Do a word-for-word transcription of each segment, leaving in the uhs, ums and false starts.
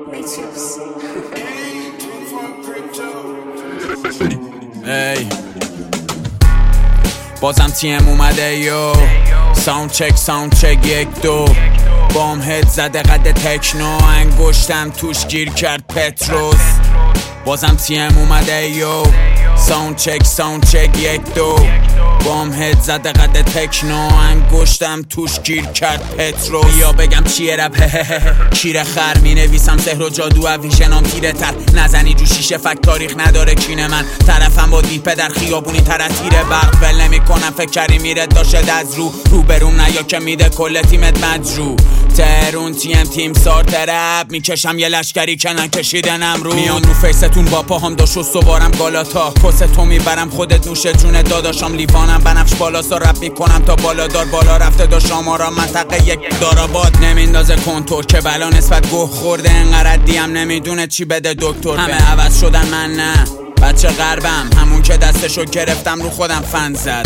Matrix. ای بازم تیم اومده یو ساوند چک ساوند چک یک دو بام هد زده قد تکنو انگشتم توش گیر کرد پتروس بازم تیم اومده یو ساوند چک ساوند چک یک دو بام هد زده قد تکنو انگشتم توش گیر کرد پتروس یا بگم چیه رپ شیر خر می نویسم سحر و جادو و ویژنام تیره تر نزنی جو شیشه فک تاریخ نداره کینه من طرفم با دیپه در خیابونی تر تیره برق ول نمی کنم فکر کردی میره داشت از رو رو بروم نیا که میده کل تیمت مجرو ترون تیم تیم سار ترپ میکشم یه لشکری که نکشیدنم رو میان رو فیستون با پاهم داشت و سوارم گالاتا کس تو میبرم خودت نوش جون داداشم لیوانم بنفش بالا سا رپ میکنم تا بالا دار بالا رفته دا شمارا منطقه یک داراباد نمیندازه کنتور که بلا نسبت گوه خورده انقدر دیم نمیدونه چی بده دکتر همه عوض شدن من نه بچه غربم همون که دستشو گرفتم رو خودم فن زد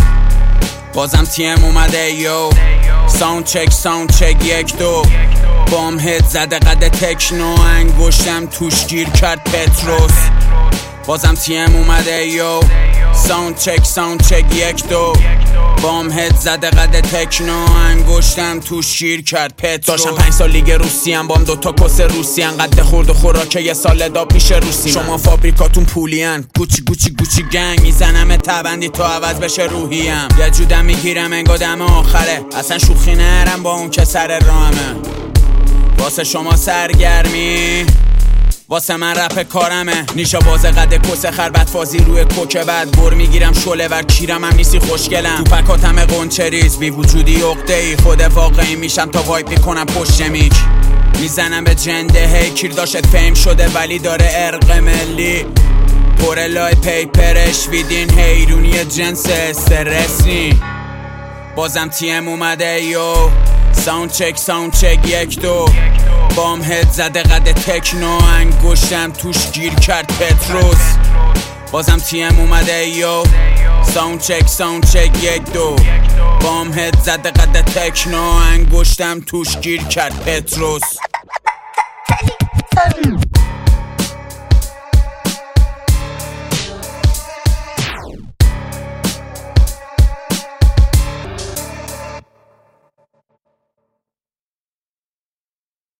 بازم تیم اومده یو ساوند چک ساوند چک یک دو بام هد زده قد تکنو انگشتم توش گیر کرد پتروس بازم تیم اومده یو ساوند چک ساوند چک یک دو بام هد زده قد تکنو انگشتم توش گیر کرد پتروس داشتم پنج سال لیگ روسی ام بام دوتا کس روسی ام قد خورد و خوراکه یه سال دا پیش روسی شما فابریکاتون پولین گوچی گوچی گوچی گنگ میزنم تبندی تا عوض بشه روحیم یه جودم میگیرم انگا دم آخره اصلا شوخی نرم با اون که سر رامه واسه شما سرگرمی واسه من رپ کارمه نیشا باز قد کس خربت فازی روی کوکه بعد بر میگیرم شله ور کیرم هم نیستی خوشگلم تو پکاتم قنچریز بی وجودی عقده ای خود واقعی میشم تا وایپ میکنم پشت میک میزنم به جنده هی کیر داشت فیم شده ولی داره ارق ملی پر لای پیپرش ویدین هیرونی جنس استرسی بازم تیم اومده یو ساوند چک ساوند چک یک دو بام هد زده قد تکنو انگشتم توش گیر کرد پتروس بازم تیم اومده یو ساوند چک ساوند چک یک دو بام هد زده قد تکنو انگشتم توش گیر کرد پتروس